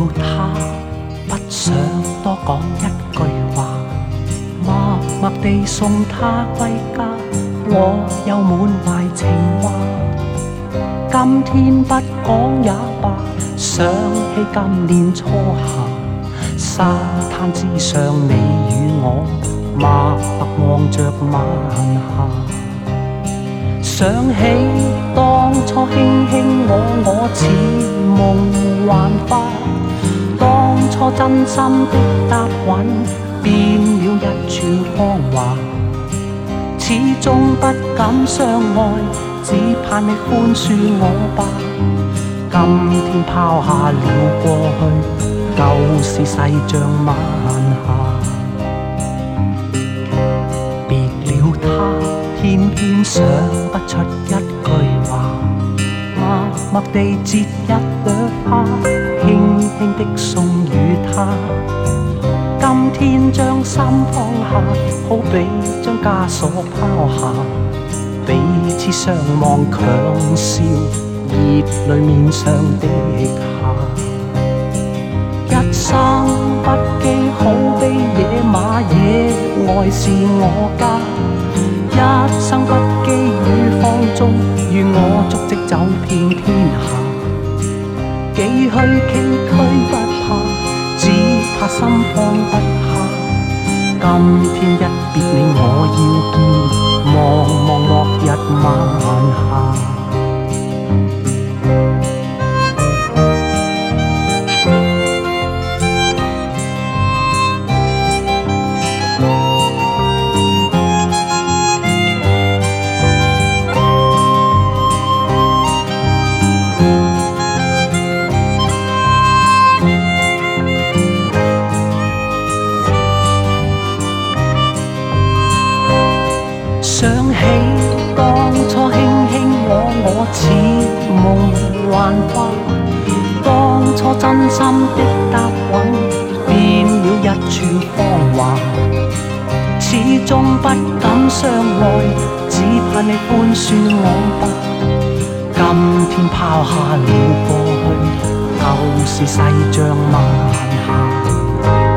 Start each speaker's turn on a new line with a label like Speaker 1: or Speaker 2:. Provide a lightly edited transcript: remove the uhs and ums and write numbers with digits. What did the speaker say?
Speaker 1: 了他，不想多講一句話，默默地送他歸家，我又滿懷情話。今天不講也罷，想起今年初夏，沙灘之上你與我默默望着晚霞。想起當初卿卿我似夢幻花，當初真心的答允變了一串謊話，始終不敢相愛，只盼你寬恕我吧。今天拋下了過去，舊事細像晚霞。別了他，偏偏想不出一句話，默默地折一朵花，輕輕的送與他。今天將心放下，好比將枷鎖拋下，彼此相望強笑，熱淚面上的下。一生不羈好比野馬，野外是我家。一生不羈與放縱，與我足跡走遍天下。幾許崎嶇不怕，只怕心放不下。今天一別你我要見，望望落日晚霞。想起當初卿卿我似夢幻花，當初真心的答允變了一串謊話，始終不敢相愛，只盼你寬恕我吧。今天拋下了過去，舊事細像晚霞。